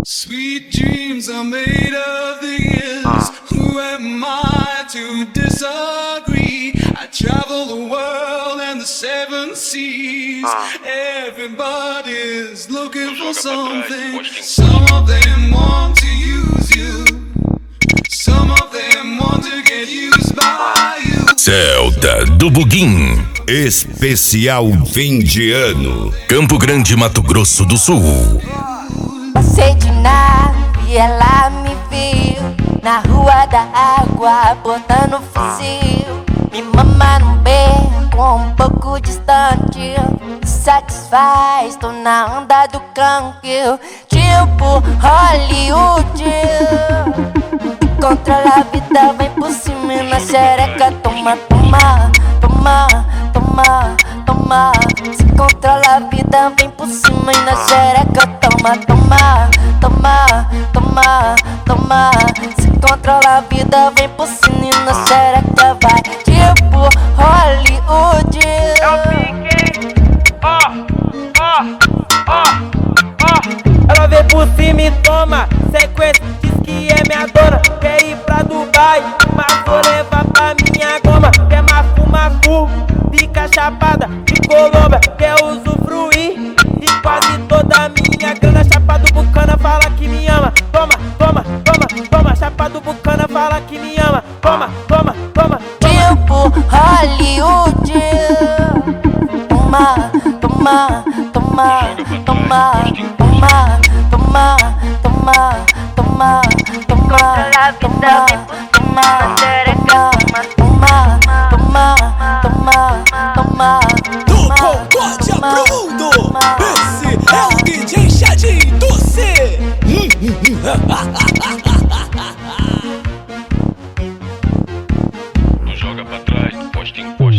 Sweet dreams are made of these. Who am I to disagree? I travel the world and the seven seas. Everybody's looking for something. Some of them want to use you. Some of them want to get used by you. Celta do Buguim. Especial fim de ano. Campo Grande, Mato Grosso do Sul. Passei de nave e ela me viu na rua da água, botando fuzil. Me mama num beco um pouco distante, me satisfaz, tô na onda do canque. Tipo Hollywood, controla a vida, vem por cima e na xereca. Toma, toma, toma, toma, toma. Se controla a vida, vem por cima e na xereca. Toma, toma, toma, toma, toma. Se controla a vida, vem por cima e na xereca. Vai tipo Hollywood. Ela vem por cima e toma sequência, diz que é minha dona. Quer ir pra Dubai, mas vou levar pra minha goma. Quer mafu, fica chapada de Colômbia. Quer usufruir de quase toda a minha grana. Chapa do Bucana fala que me ama. Toma, toma, toma, toma. Chapa do Bucana fala que me ama. Toma, toma, toma, toma. Tipo Hollywood. Toma, toma, toma, toma, toma, toma, toma, toma, toma, toma, toma, toma, toma, toma, toma. Do Concórdia pro mundo, esse é o DJ Chadinho do C. Não joga pra trás, posta em